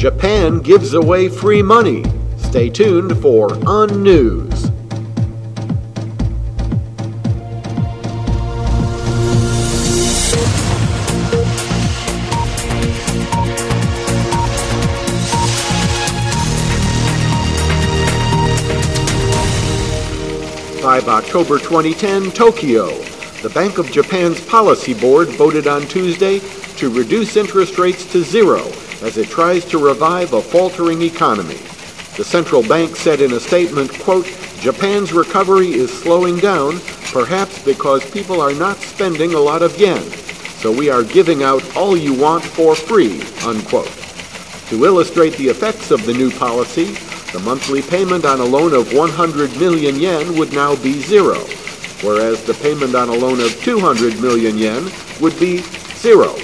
Japan gives away free money. Stay tuned for On News. October 2010, Tokyo. The Bank of Japan's Policy Board voted on Tuesday to reduce interest rates to zero as it tries to revive a faltering economy. The central bank said in a statement, quote, "Japan's recovery is slowing down, perhaps because people are not spending a lot of yen, so we are giving out all you want for free," unquote. To illustrate the effects of the new policy, the monthly payment on a loan of 100 million yen would now be zero, whereas the payment on a loan of 200 million yen would be zero.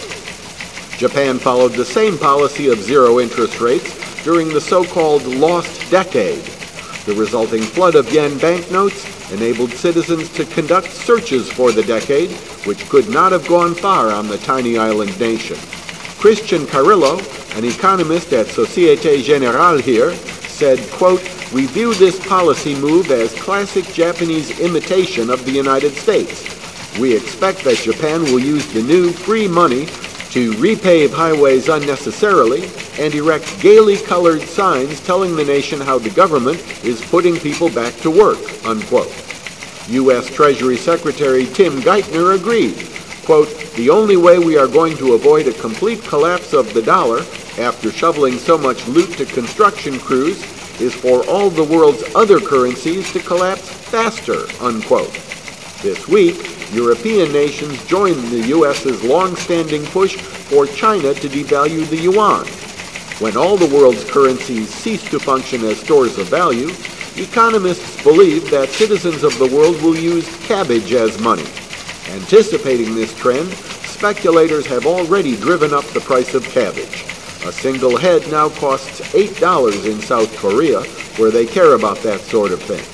Japan followed the same policy of zero interest rates during the so-called lost decade. The resulting flood of yen banknotes enabled citizens to conduct searches for the decade, which could not have gone far on the tiny island nation. Christian Carrillo, an economist at Societe Generale here, said, quote, "We view this policy move as classic Japanese imitation of the United States. We expect that Japan will use the new free money to repave highways unnecessarily and erect gaily colored signs telling the nation how the government is putting people back to work," unquote. U.S. Treasury Secretary Tim Geithner agreed, quote, "The only way we are going to avoid a complete collapse of the dollar after shoveling so much loot to construction crews is for all the world's other currencies to collapse faster," unquote. This week, European nations joined the U.S.'s long-standing push for China to devalue the yuan. When all the world's currencies cease to function as stores of value, economists believe that citizens of the world will use cabbage as money. Anticipating this trend, speculators have already driven up the price of cabbage. A single head now costs $8 in South Korea, where they care about that sort of thing.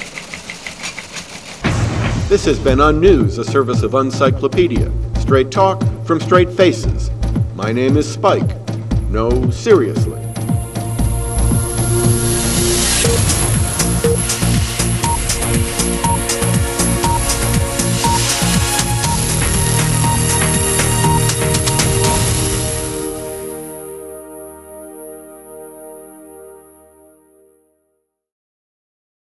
This has been On News, a service of Uncyclopedia. Straight talk from straight faces. My name is Spike. No, seriously.